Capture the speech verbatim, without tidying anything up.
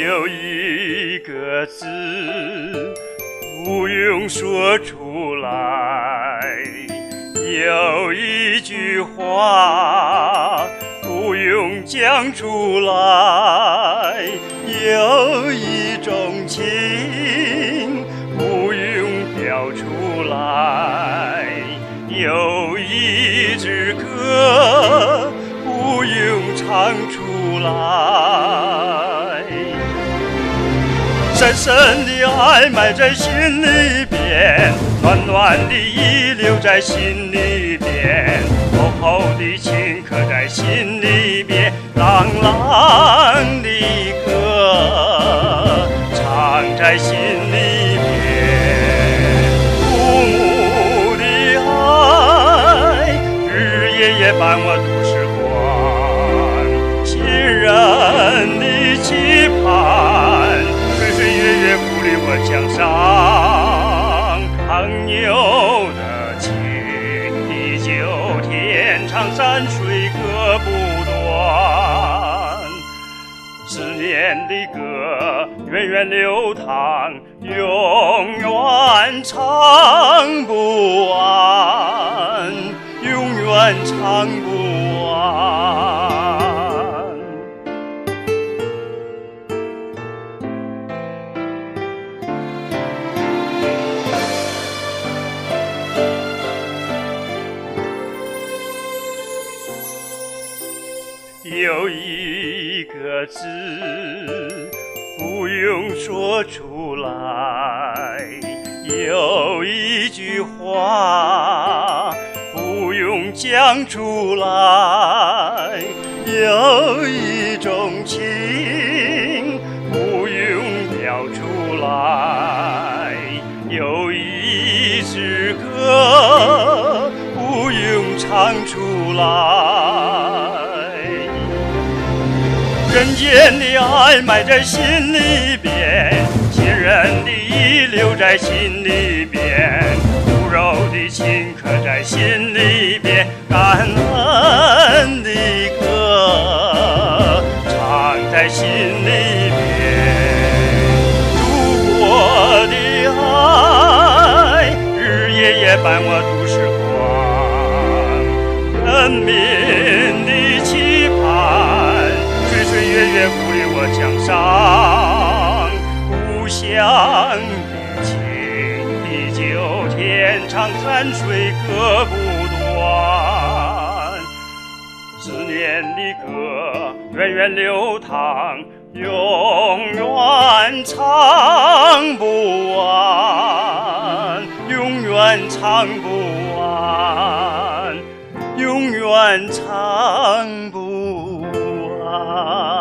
有一个字不用说出来，有一句话不用讲出来，有一种情不用表出来，有一支歌不用唱出来。深深的爱埋在心里边，暖暖的意留在心里边，厚厚的情刻在心里边，朗朗的歌唱在心里边。父母的爱日夜夜伴我度时光，亲人的期盼月月鼓励我江上，朋友的情地久天长，山水歌不断，思念的歌源远流淌，永远唱不完，永远唱不完。有一个字不用说出来，有一句话不用讲出来，有一种情不用表出来，有一支歌不用唱出来。人间的爱埋在心里边，亲人的意留在心里边，骨肉的情刻在心里边，感恩的歌唱在心里边。祖国的爱日夜夜伴我度时光，人民的期盼月月鼓励我江上，故乡的情地久天长，山水歌不断，思念的歌源远流淌，永远唱不完，永远唱不完，永远唱不完。